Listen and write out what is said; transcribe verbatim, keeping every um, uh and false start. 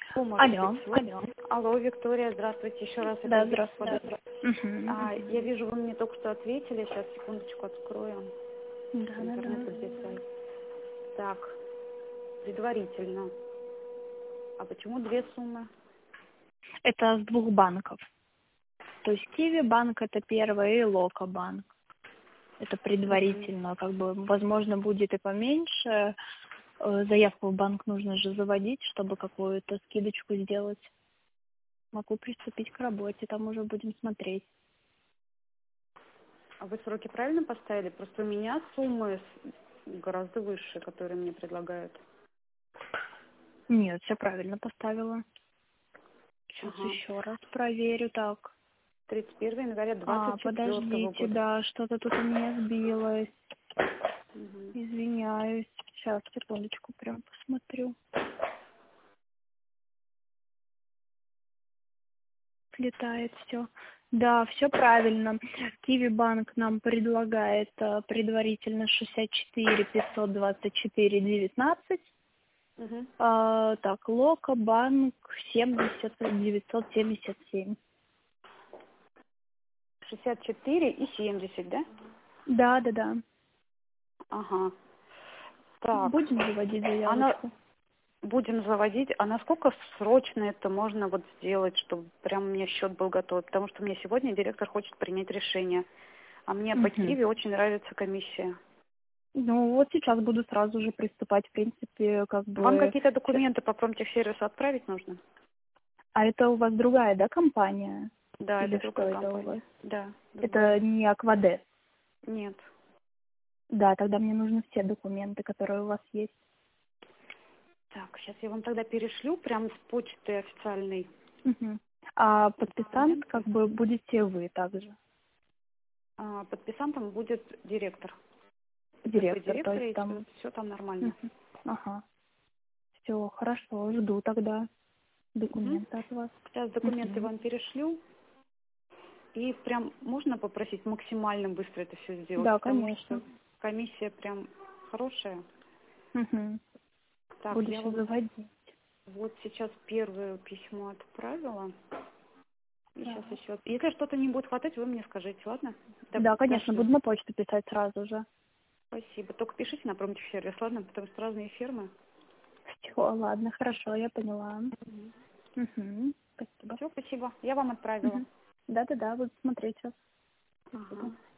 Может Алло, быть, вот. алло. Алло, Виктория, здравствуйте еще раз. Да, Это здравствуйте. Виктория. Мгм, А, мгм. я вижу, вы мне только что ответили. Сейчас, секундочку, открою. Да, да, Интернет да. вот здесь сайт. Так, предварительно. А почему две суммы? Это с двух банков. То есть Киви банк это первый и Лока банк. Это Мгм. предварительно, как бы, возможно, будет и поменьше. Э, Заявку в банк нужно же заводить, чтобы какую-то скидочку сделать. Могу приступить к работе, там уже будем смотреть. А вы сроки правильно поставили? Просто у меня суммы с- гораздо выше, которые мне предлагают. Нет, все правильно поставила. Сейчас Ага. еще раз проверю. Так. тридцать первого января А, двадцать четвёртого подождите, года. да, что-то тут у меня сбилось. Мгм. Извиняюсь. Сейчас, секундочку, прям посмотрю. Слетает все. Да, все правильно. Киви банк нам предлагает э, предварительно шестьдесят четыре пятьсот двадцать четыре девятнадцать. Мгм. А, так, Лока банк семьдесят девятьсот семьдесят семь. шестьдесят четыре и семьдесят, да? Да, да, да. Ага. Так. Будем заводить Она заявочку. будем заводить. А насколько срочно это можно вот сделать, чтобы прям у меня счет был готов? Потому что мне сегодня директор хочет принять решение. А мне по Мгм. Киеве очень нравится комиссия. Ну, вот сейчас буду сразу же приступать, в принципе, как Вам бы... какие-то щас- документы по промтехсервису отправить нужно? А это у вас другая, да, компания? Да, это Или что другая это у вас? компания. Да, другая. Это не Аквадес. Нет. Да, тогда мне нужны все документы, которые у вас есть. Так, сейчас я вам тогда перешлю прям с почты официальной Мгм. А подписант документы. как бы будете вы также, А, подписантом будет директор. Это вы директор, то директор, есть и там... все там нормально. Мгм. Ага, все, хорошо, жду тогда Мгм. документы от вас. Сейчас документы Мгм. вам перешлю. И прям можно попросить максимально быстро это все сделать, Да, потому что конечно. комиссия прям хорошая. Мгм. Так, Буду я сейчас вам заводить. вот сейчас первое письмо отправила. И сейчас Так. еще. Если что-то не будет хватать, вы мне скажите, ладно? Да, Да, конечно, дошлю. буду на почту писать сразу же. Спасибо. Только пишите на промтехсервис, ладно? Потому что разные фирмы. Все, ладно, хорошо, я поняла. Угу. Спасибо. Все, спасибо. Я вам отправила. Мгм. Да-да-да, буду смотреть сейчас. Ага. Спасибо.